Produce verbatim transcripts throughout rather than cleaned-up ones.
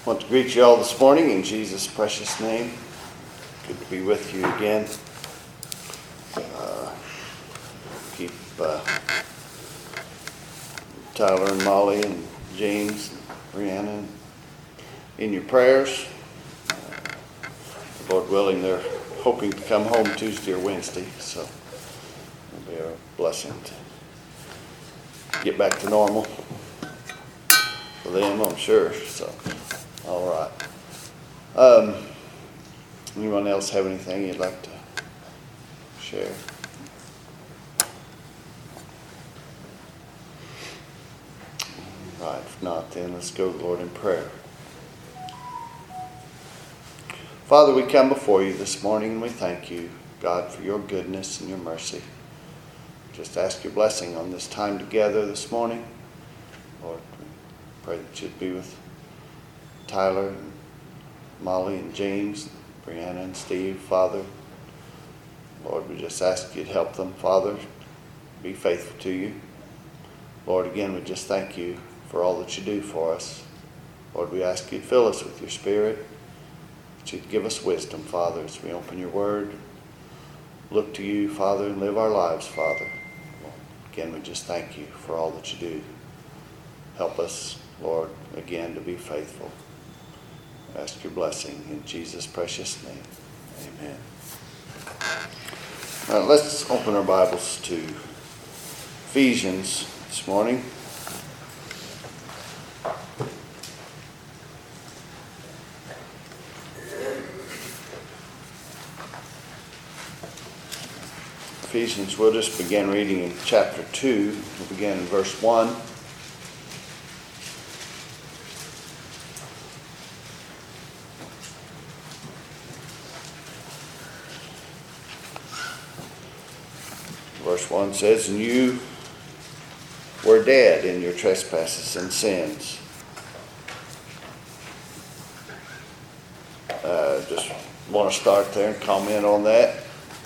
want to greet you all this morning in Jesus' precious name. Good to be with you again. Uh, keep uh, Tyler and Molly and James and Brianna in your prayers. Uh, Lord willing, they're hoping to come home Tuesday or Wednesday, so it'll be a blessing to get back to normal for them, I'm sure. So, all right. Um, anyone else have anything you'd like to share? All right. If not, then let's go to the Lord in prayer. Father, we come before you this morning and we thank you, God, for your goodness and your mercy. Just ask your blessing on this time together this morning. Lord, we pray that you'd be with Tyler and Molly and James, Brianna and Steve, Father. Lord, we just ask you'd help them, Father, be faithful to you. Lord, again, we just thank you for all that you do for us. Lord, we ask you'd fill us with your Spirit, that you'd give us wisdom, Father, as we open your word, look to you, Father, and live our lives, Father. Again, we just thank you for all that you do. Help us, Lord, again, to be faithful. Ask your blessing in Jesus' precious name. Amen. Now, let's open our Bibles to Ephesians this morning. Ephesians, we'll just begin reading in chapter two. We'll begin in verse one. Verse one says, "And you were dead in your trespasses and sins." Uh, just want to start there and comment on that.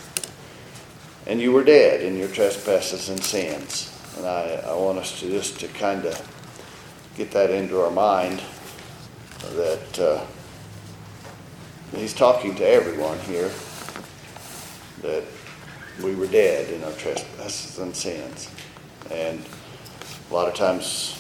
And you were dead in your trespasses and sins. And I, I want us to just to kind of get that into our mind, that uh, he's talking to everyone here, that we were dead in our trespasses and sins. And a lot of times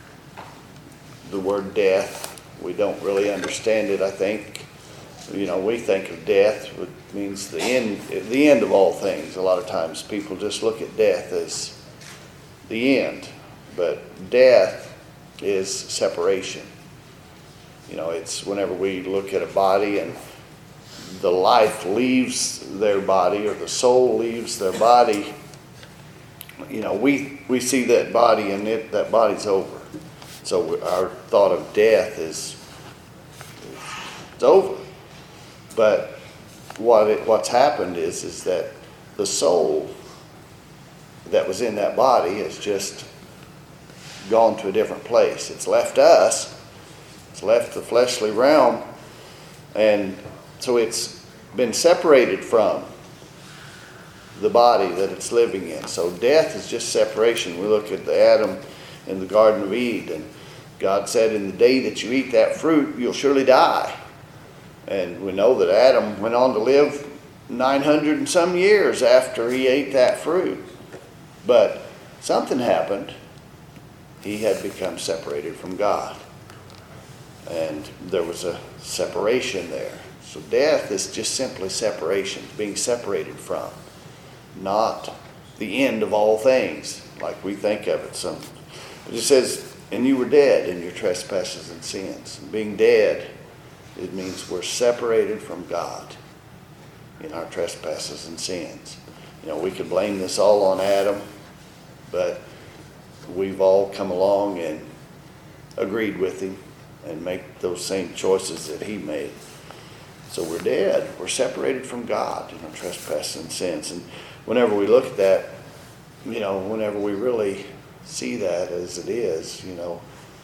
the word death, we don't really understand it, I think. You know, we think of death, it means the end, the end of all things. A lot of times people just look at death as the end. But death is separation. You know, it's whenever we look at a body and the life leaves their body, or the soul leaves their body, you know, we, we see that body and it, that body's over. So our thought of death is, it's over. But what it, what's happened is, is that the soul that was in that body has just gone to a different place. It's left us. It's left the fleshly realm. And so it's been separated from the body that it's living in. So death is just separation. We look at the Adam in the Garden of Eden. God said, "In the day that you eat that fruit, you'll surely die." And we know that Adam went on to live nine hundred and some years after he ate that fruit. But something happened. He had become separated from God. And there was a separation there. So death is just simply separation, being separated from. Not the end of all things, like we think of it. So it just says, "And you were dead in your trespasses and sins." And being dead, it means we're separated from God in our trespasses and sins. You know, we could blame this all on Adam, but we've all come along and agreed with him and make those same choices that he made. So we're dead. We're separated from God in our trespasses and sins. And whenever we look at that, you know, whenever we really see that as it is, you know,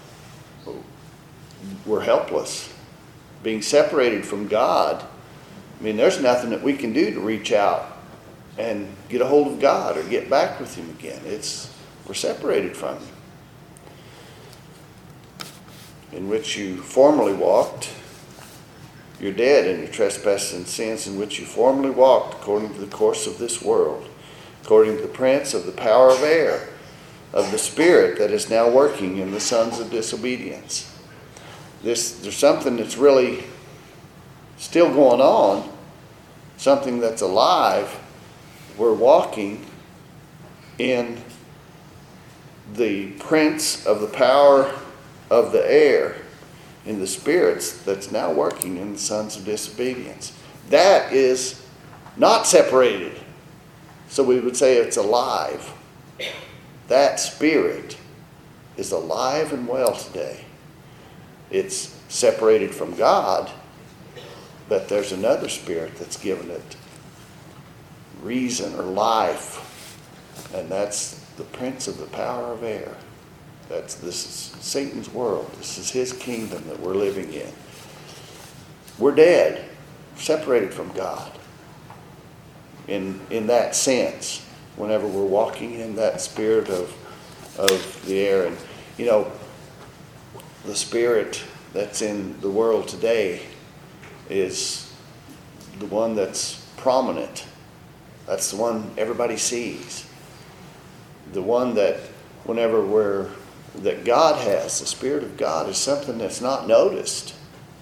we're helpless. Being separated from God, I mean, there's nothing that we can do to reach out and get a hold of God or get back with him again. It's, we're separated from him. in which you formerly walked. You're dead in your trespasses and sins in which you formerly walked, according to the course of this world, according to the prince of the power of air, of the spirit that is now working in the sons of disobedience. This, there's something that's really still going on, something that's alive. We're walking in the prince of the power of the air, in the spirits that's now working in the sons of disobedience. That is not separated. So we would say it's alive. That spirit is alive and well today. It's separated from God, but there's another spirit that's given it reason or life, and that's the prince of the power of air. That's this is Satan's world. This is his kingdom that we're living in. We're dead, separated from God. In in that sense, whenever we're walking in that spirit of of the air, and you know, the spirit that's in the world today is the one that's prominent. That's the one everybody sees. The one that whenever we're that God has, the Spirit of God, is something that's not noticed.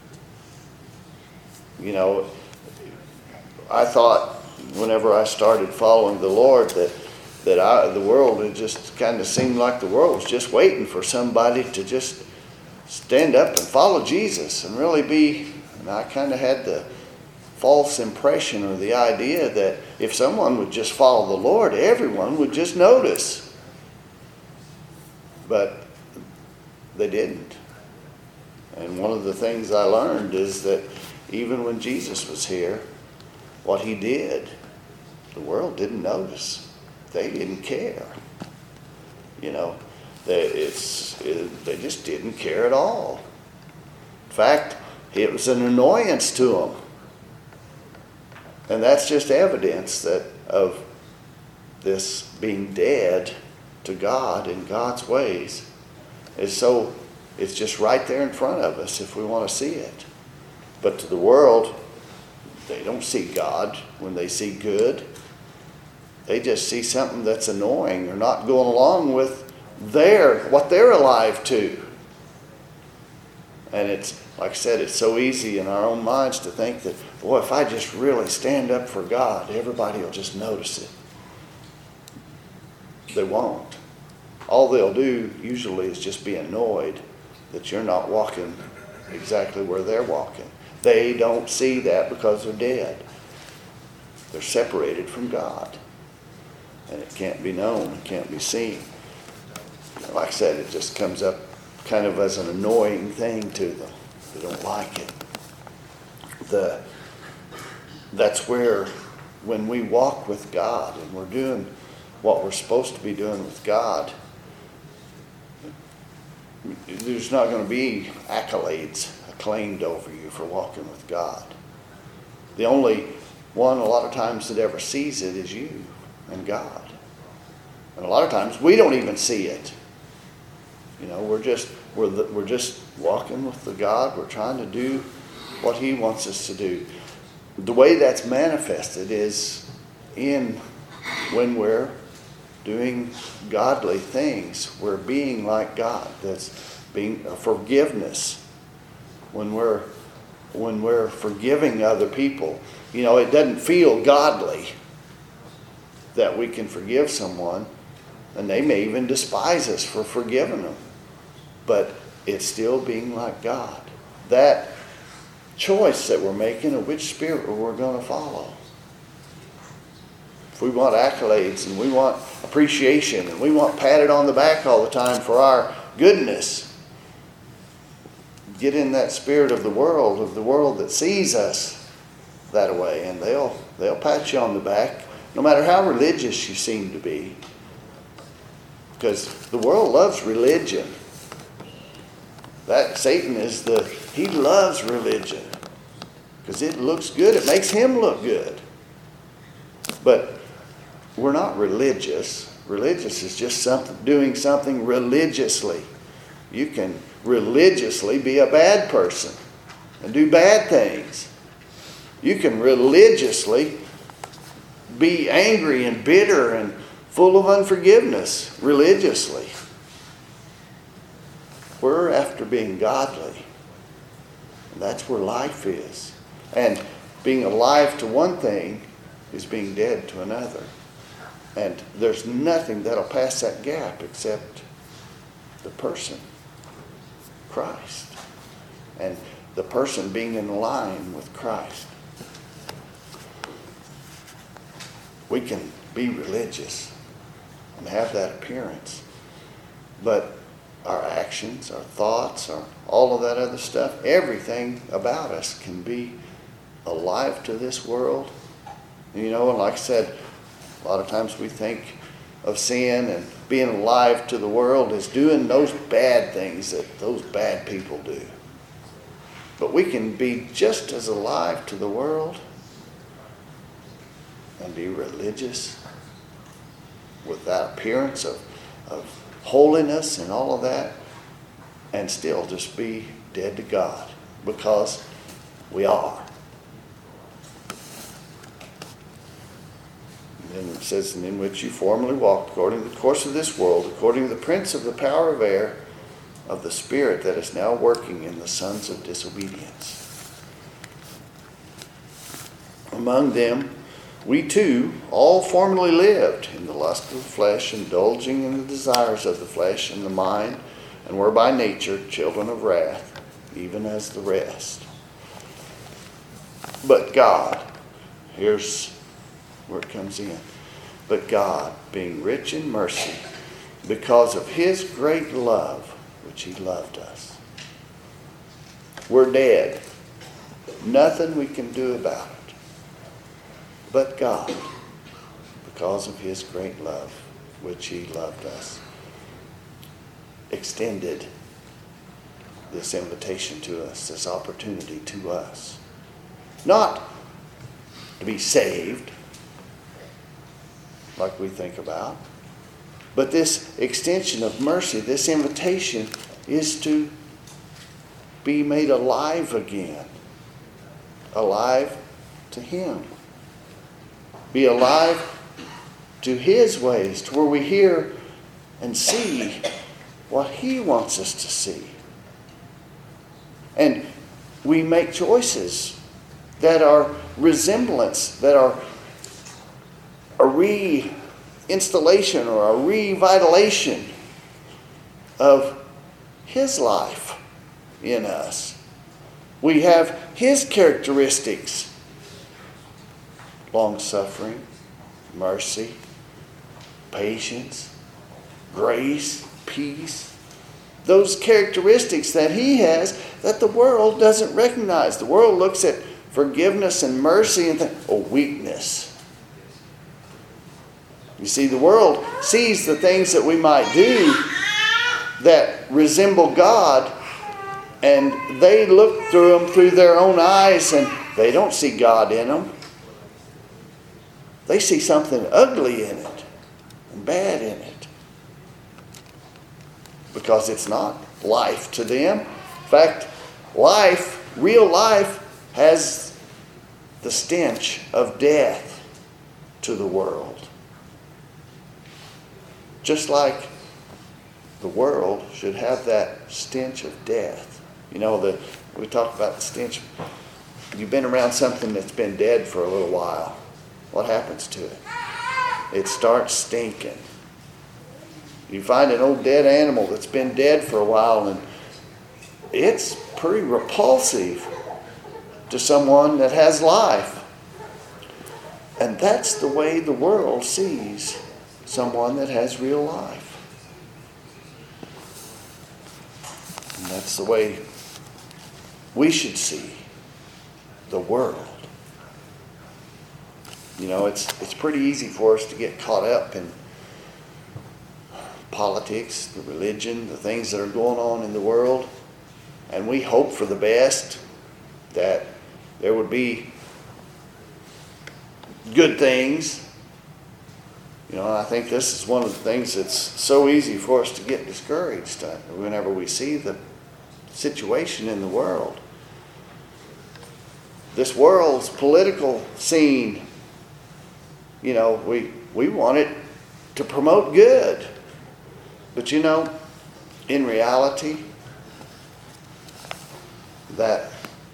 You know, I thought whenever I started following the Lord that that I, the world, it just kind of seemed like the world was just waiting for somebody to just stand up and follow Jesus and really be, and I kind of had the false impression or the idea that if someone would just follow the Lord, everyone would just notice. But they didn't. And one of the things I learned is that even when Jesus was here, what he did, the world didn't notice. They didn't care. You know, they, it's, it, they just didn't care at all. In fact, it was an annoyance to them. And that's just evidence that of this being dead to God in God's ways. Is so it's just right there in front of us if we want to see it. But to the world, they don't see God when they see good. They just see something that's annoying or not going along with their what they're alive to. And it's, like I said, it's so easy in our own minds to think that, boy, if I just really stand up for God, everybody will just notice it. They won't. All they'll do usually is just be annoyed that you're not walking exactly where they're walking. They don't see that because they're dead. They're separated from God. And it can't be known, it can't be seen. Like I said, it just comes up kind of as an annoying thing to them. They don't like it. The, that's where when we walk with God and we're doing what we're supposed to be doing with God, there's not going to be accolades acclaimed over you for walking with God. The only one a lot of times that ever sees it is you and God. And a lot of times we don't even see it. You know, we're just we're the, we're just walking with the God. We're trying to do what he wants us to do. The way that's manifested is in when we're doing godly things. We're being like God. That's being a forgiveness. When we're when we're forgiving other people, you know, it doesn't feel godly that we can forgive someone, and they may even despise us for forgiving them. But it's still being like God. That choice that we're making of which spirit we're going to follow. If we want accolades and we want appreciation and we want patted on the back all the time for our goodness, get in that spirit of the world, of the world that sees us that way, and they'll they'll pat you on the back, no matter how religious you seem to be. Because the world loves religion. That Satan is the, he loves religion. Because it looks good, it makes him look good. But we're not religious. Religious is just something, doing something religiously. You can religiously be a bad person and do bad things. You can religiously be angry and bitter and full of unforgiveness religiously. We're after being godly. And that's where life is. And being alive to one thing is being dead to another. And there's nothing that'll pass that gap except the person, Christ. And the person being in line with Christ. We can be religious and have that appearance. But our actions, our thoughts, our, all of that other stuff, everything about us can be alive to this world. You know, and like I said, a lot of times we think of sin and being alive to the world as doing those bad things that those bad people do. But we can be just as alive to the world and be religious with that appearance of, of holiness and all of that, and still just be dead to God, because we are. And then it says, in which you formerly walked according to the course of this world, according to the prince of the power of air, of the spirit that is now working in the sons of disobedience. Among them, we too all formerly lived in the lust of the flesh, indulging in the desires of the flesh and the mind, and were by nature children of wrath, even as the rest. But God, here's where it comes in. But God, being rich in mercy, because of his great love, which he loved us. We're dead. Nothing we can do about it. But God, because of his great love, which he loved us, extended this invitation to us, this opportunity to us. Not to be saved, like we think about, but this extension of mercy, this invitation is to be made alive again. Alive to him. Be alive to his ways, to where we hear and see what he wants us to see. And we make choices that are resemblance, that are a reinstallation or a revitalization of his life in us. We have his characteristics. Long-suffering, mercy, patience, grace, peace. Those characteristics that he has that the world doesn't recognize. The world looks at forgiveness and mercy and thinks, oh, weakness. You see, the world sees the things that we might do that resemble God, and they look through them through their own eyes, and they don't see God in them. They see something ugly in it and bad in it, because it's not life to them. In fact, life, real life, has the stench of death to the world. Just like the world should have that stench of death. You know, the, we talk about the stench. You've been around something that's been dead for a little while. What happens to it? It starts stinking. You find an old dead animal that's been dead for a while, and it's pretty repulsive to someone that has life. And that's the way the world sees someone that has real life. And that's the way we should see the world. You know, it's it's pretty easy for us to get caught up in politics, the religion, the things that are going on in the world. And we hope for the best, that there would be good things, You know, I think this is one of the things that's so easy for us to get discouraged whenever we see the situation in the world. This world's political scene, you know, we, we want it to promote good. But you know, in reality, that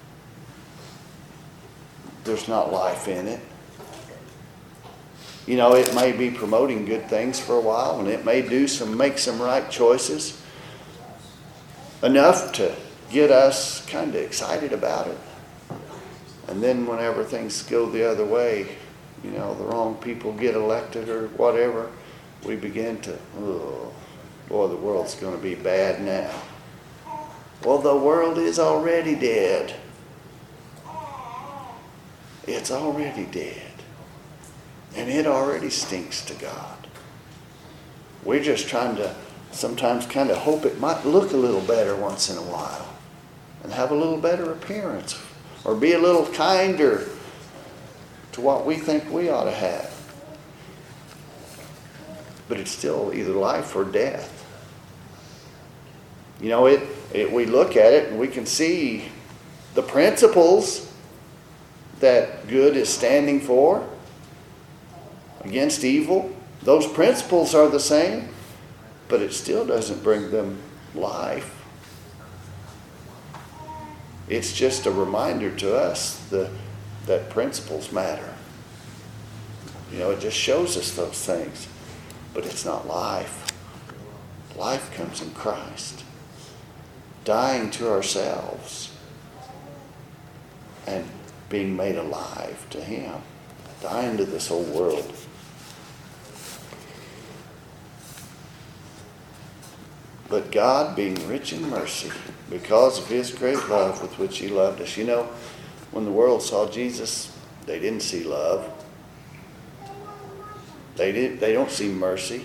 there's not life in it. You know, it may be promoting good things for a while, and it may do some, make some right choices, enough to get us kind of excited about it. And then whenever things go the other way, you know, the wrong people get elected or whatever, we begin to, oh, boy, the world's going to be bad now. Well, the world is already dead. It's already dead. And it already stinks to God. We're just trying to sometimes kind of hope it might look a little better once in a while and have a little better appearance or be a little kinder to what we think we ought to have. But it's still either life or death. You know, it, it we look at it and we can see the principles that good is standing for against evil. Those principles are the same, but it still doesn't bring them life. It's just a reminder to us the, that principles matter. You know, it just shows us those things, but it's not life. Life comes in Christ. Dying to ourselves and being made alive to Him. Dying to this old world. But God, being rich in mercy, because of His great love with which He loved us. You know, when the world saw Jesus, they didn't see love. They did. They don't see mercy.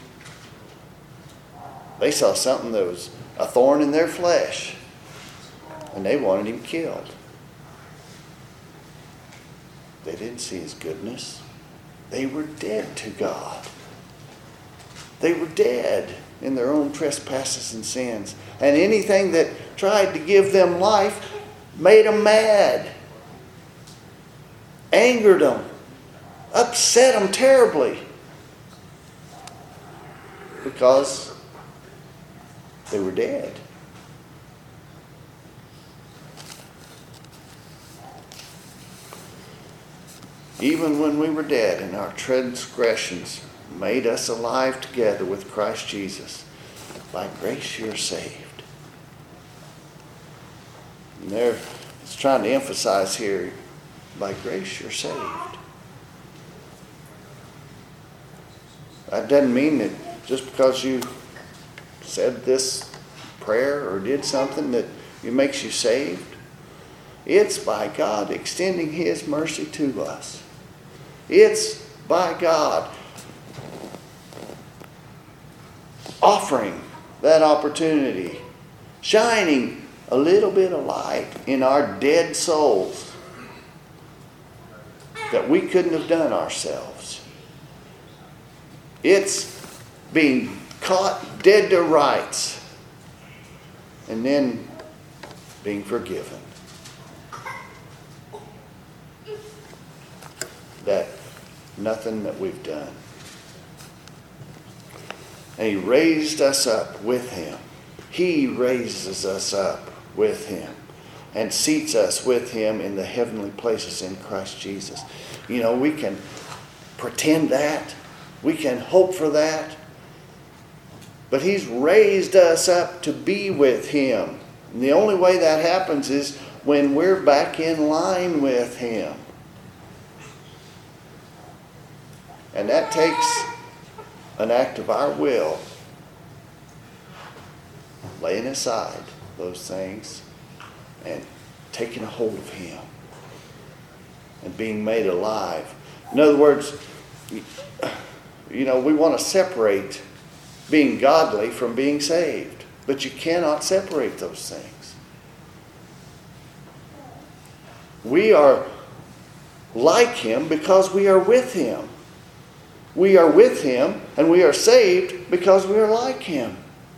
They saw something that was a thorn in their flesh, and they wanted Him killed. They didn't see His goodness. They were dead to God. They were dead in their own trespasses and sins. And anything that tried to give them life made them mad, angered them, upset them terribly. Because they were dead. Even when we were dead in our transgressions, made us alive together with Christ Jesus. By grace you're saved. And there, it's trying to emphasize here, by grace you're saved. That doesn't mean that just because you said this prayer or did something that it makes you saved. It's by God extending His mercy to us. It's by God offering that opportunity, shining a little bit of light in our dead souls that we couldn't have done ourselves. It's being caught dead to rights and then being forgiven. That nothing that we've done. And He raised us up with Him. He raises us up with Him and seats us with Him in the heavenly places in Christ Jesus. You know, we can pretend that. We can hope for that. But He's raised us up to be with Him. And the only way that happens is when we're back in line with Him. And that takes an act of our will, laying aside those things and taking a hold of Him and being made alive. In other words, you know, we want to separate being godly from being saved, but you cannot separate those things. We are like Him because we are with Him. We are with Him, and we are saved because we are like Him.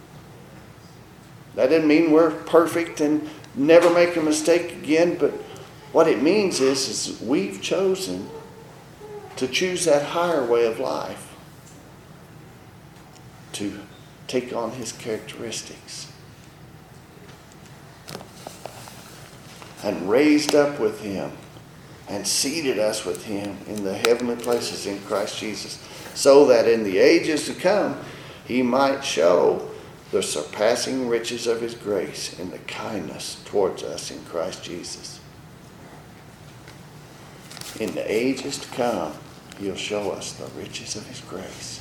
That doesn't mean we're perfect and never make a mistake again, but what it means is, is we've chosen to choose that higher way of life, to take on His characteristics. And raised up with Him and seated us with Him in the heavenly places in Christ Jesus, so that in the ages to come He might show the surpassing riches of His grace in the kindness towards us in Christ Jesus. In the ages to come, He'll show us the riches of His grace.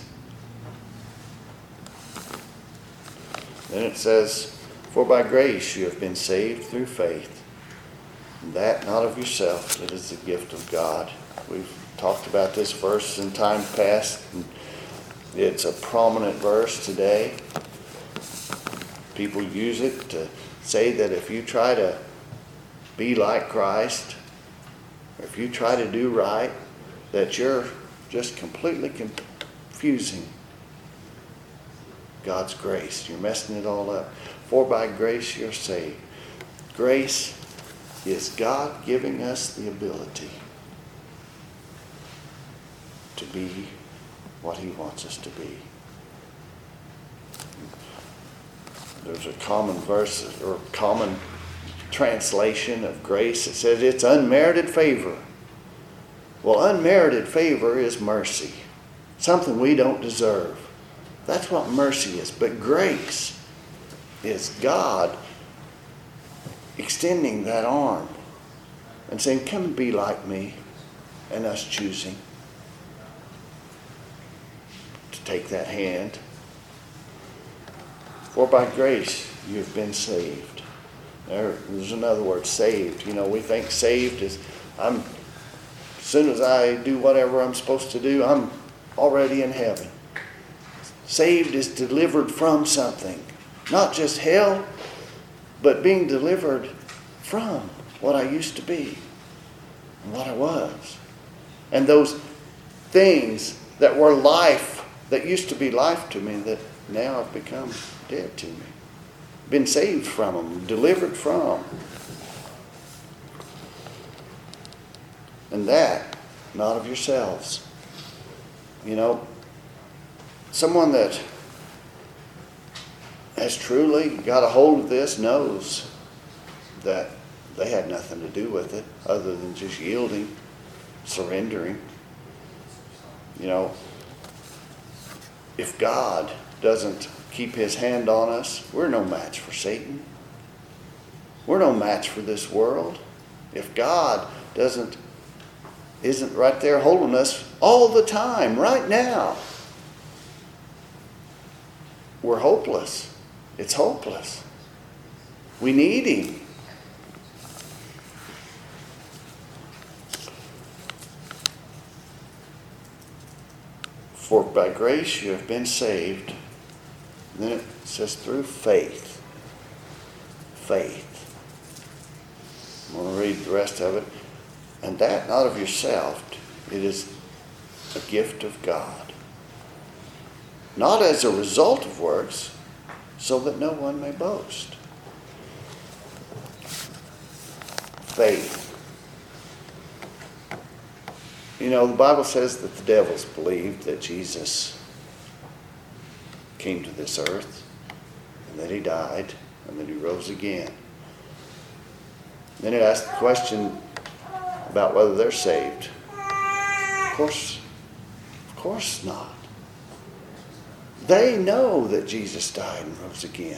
Then it says, for by grace you have been saved through faith, and that not of yourself, it is the gift of God. We've talked about this verse in time past, and it's a prominent verse today. People use it to say that if you try to be like Christ, or if you try to do right, that you're just completely confusing God's grace. You're messing it all up. For by grace you're saved. Grace is God giving us the ability to be what He wants us to be. There's a common verse or common translation of grace that says it's unmerited favor. Well, unmerited favor is mercy, something we don't deserve. That's what mercy is. But grace is God extending that arm and saying, come and be like me, and us choosing to take that hand. For by grace you have been saved. There, there's another word, saved. You know, we think saved is, I'm, as soon as I do whatever I'm supposed to do, I'm already in heaven. Saved is delivered from something. Not just hell, but being delivered from what I used to be and what I was. And those things that were life, that used to be life to me, that now have become dead to me. Been saved from them, delivered from. And that, not of yourselves. You know, someone that has truly got a hold of this knows that they had nothing to do with it other than just yielding, surrendering. You know, if God doesn't keep His hand on us, we're no match for Satan. We're no match for this world. If God doesn't, isn't right there holding us all the time, right now, we're hopeless. It's hopeless. We need Him. For by grace you have been saved. And then it says through faith. Faith. I'm going to read the rest of it. And that not of yourself. It is a gift of God. Not as a result of works, so that no one may boast. Faith. You know, the Bible says that the devils believed that Jesus came to this earth, and that He died, and that He rose again. Then it asked the question about whether they're saved. Of course, of course not. They know that Jesus died and rose again.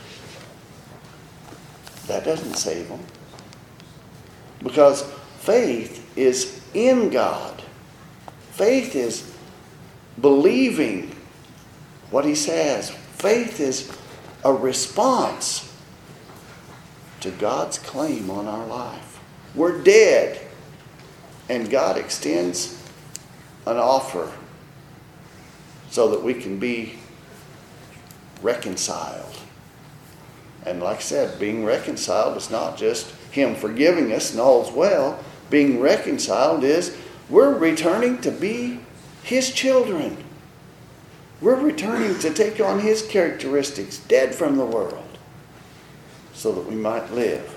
That doesn't save them. Because faith is in God. Faith is believing what He says. Faith is a response to God's claim on our life. We're dead, and God extends an offer so that we can be reconciled. And like I said, being reconciled is not just Him forgiving us and all's well. Being reconciled is we're returning to be His children. We're returning to take on His characteristics, dead from the world, so that we might live.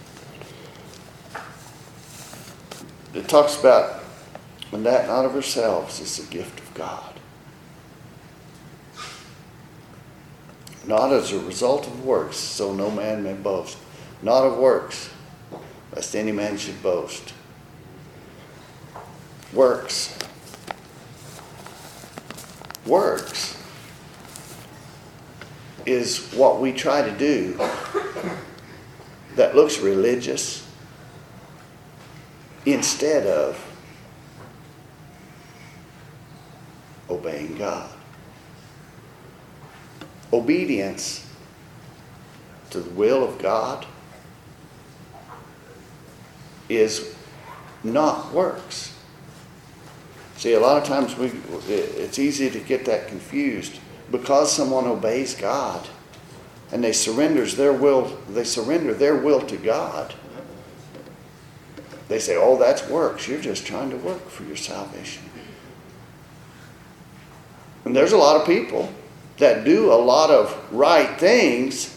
It talks about, and that not of ourselves is the gift of God. Not as a result of works, so no man may boast. Not of works, lest any man should boast. Works. Works is what we try to do that looks religious instead of obeying God. Obedience to the will of God is not works. See, a lot of times we it's easy to get that confused. Because someone obeys God and they surrenders their will, they surrender their will to God. They say, "Oh, that's works. You're just trying to work for your salvation." And there's a lot of people that do a lot of right things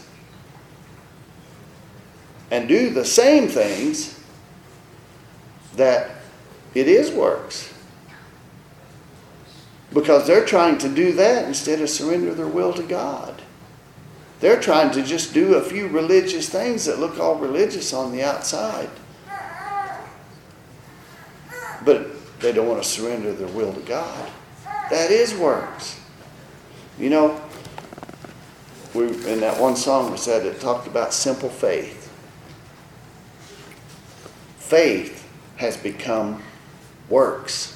and do the same things that it is works. Because they're trying to do that instead of surrender their will to God. They're trying to just do a few religious things that look all religious on the outside. But they don't want to surrender their will to God. That is works. You know, we in that one song we said it talked about simple faith. Faith has become works.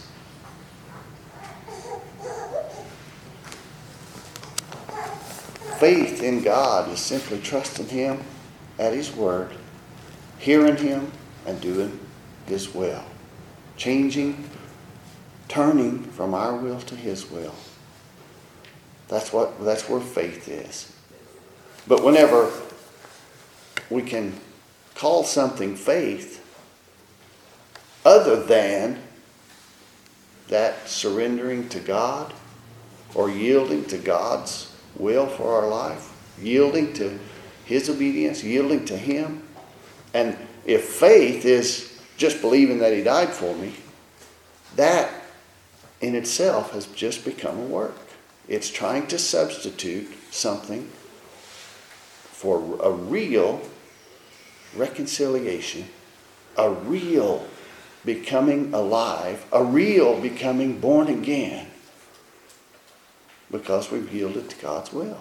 Faith in God is simply trusting Him at His word, hearing Him and doing His will. Changing, turning from our will to His will. That's what that's where faith is. But whenever we can call something faith other than that surrendering to God or yielding to God's will for our life, yielding to His obedience, yielding to Him. And if faith is just believing that He died for me, that in itself has just become a work. It's trying to substitute something for a real reconciliation, a real becoming alive, a real becoming born again. Because we've yielded to God's will.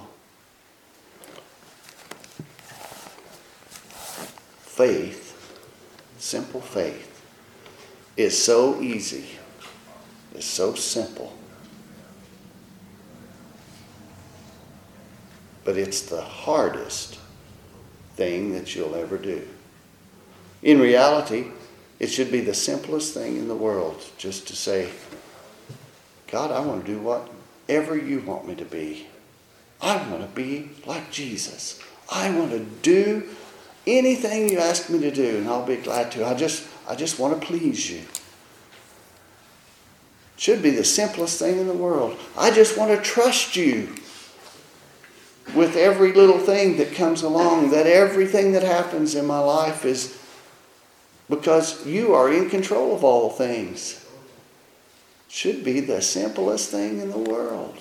Faith, simple faith, is so easy. It's so simple. But it's the hardest thing that you'll ever do. In reality, it should be the simplest thing in the world just to say, "God, I want to do what Whatever you want me to be. I want to be like Jesus. I want to do anything you ask me to do, and I'll be glad to. I just, I just want to please you." Should be the simplest thing in the world. I just want to trust you with every little thing that comes along, that everything that happens in my life is because you are in control of all things. Should be the simplest thing in the world.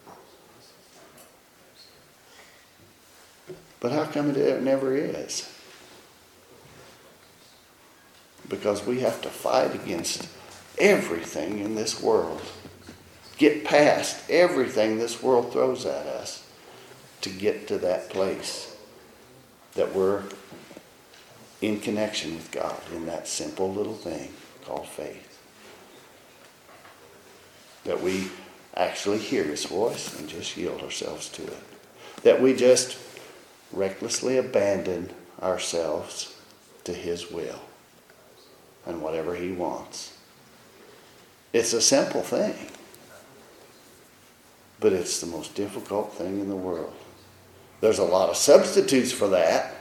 But how come it never is? Because we have to fight against everything in this world. Get past everything this world throws at us to get to that place that we're in connection with God in that simple little thing called faith. That we actually hear His voice and just yield ourselves to it. That we just recklessly abandon ourselves to His will and whatever He wants. It's a simple thing, but it's the most difficult thing in the world. There's a lot of substitutes for that.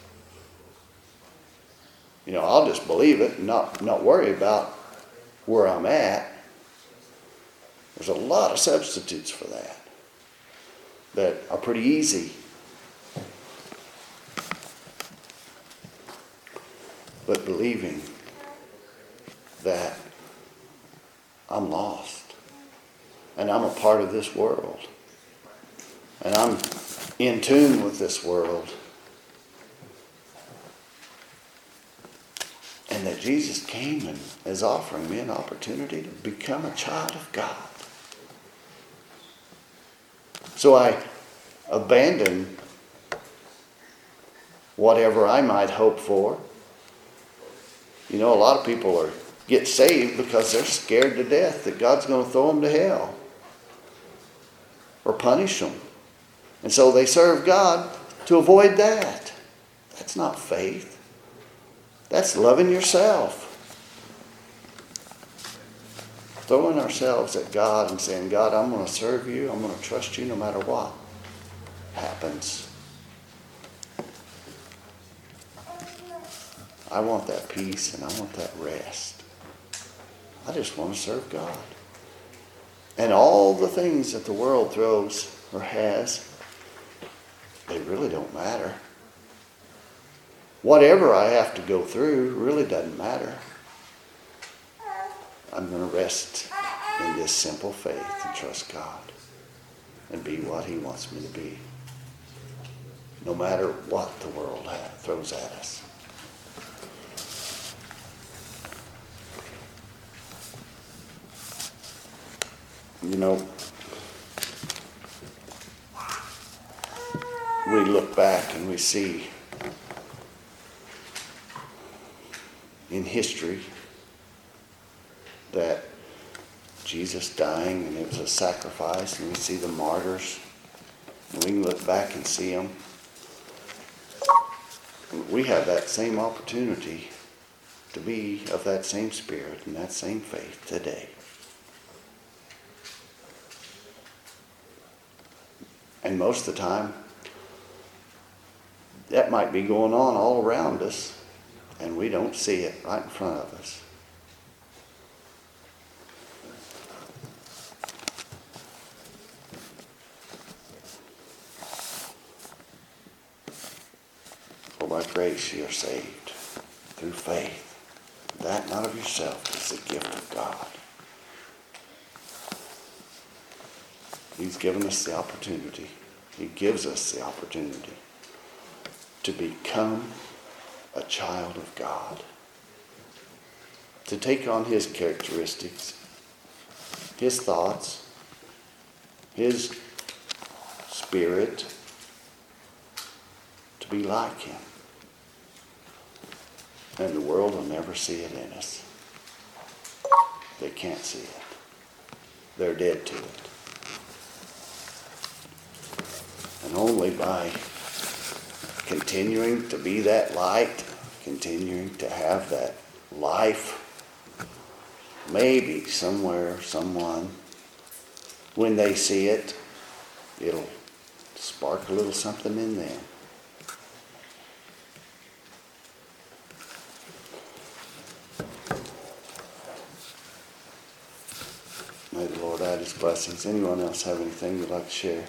You know, I'll just believe it and not, not worry about where I'm at. There's a lot of substitutes for that that are pretty easy. But believing that I'm lost and I'm a part of this world and I'm in tune with this world, and that Jesus came and is offering me an opportunity to become a child of God. So I abandon whatever I might hope for. You know, a lot of people are get saved because they're scared to death that God's going to throw them to hell or punish them. And so they serve God to avoid that. That's not faith. That's loving yourself. Throwing ourselves at God and saying, God, I'm going to serve you. I'm going to trust you no matter what happens. I want that peace and I want that rest. I just want to serve God. And all the things that the world throws or has, they really don't matter. Whatever I have to go through really doesn't matter. I'm going to rest in this simple faith and trust God and be what He wants me to be, no matter what the world throws at us. You know, we look back and we see in history that Jesus dying, and it was a sacrifice, and we see the martyrs, and we can look back and see them. We have that same opportunity to be of that same spirit and that same faith today. And most of the time, that might be going on all around us, and we don't see it right in front of us. For by grace ye are saved, through faith. That not of yourself is the gift of God. He's given us the opportunity. He gives us the opportunity to become a child of God. To take on His characteristics, His thoughts, His spirit, to be like Him. And the world will never see it in us. They can't see it. They're dead to it. And only by continuing to be that light, continuing to have that life, maybe somewhere, someone, when they see it, it'll spark a little something in them. May the Lord add His blessings. Anyone else have anything they'd like to share?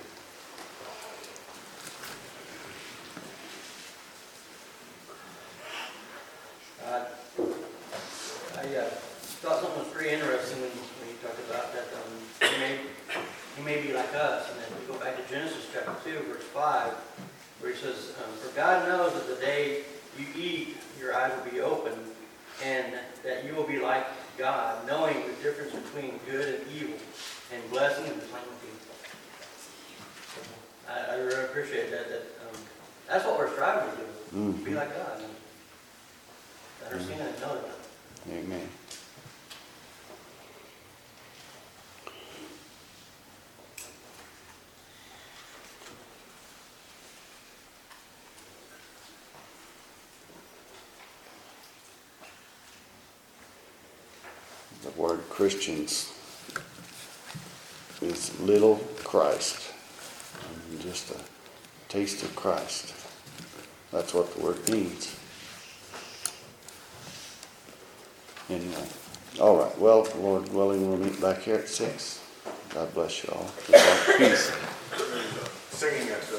Amen. The word Christians is little Christ. And just a taste of Christ. That's what the word means. Anyway. All right. Well, Lord willing, we'll meet back here at six. God bless you all. Peace. Singing at the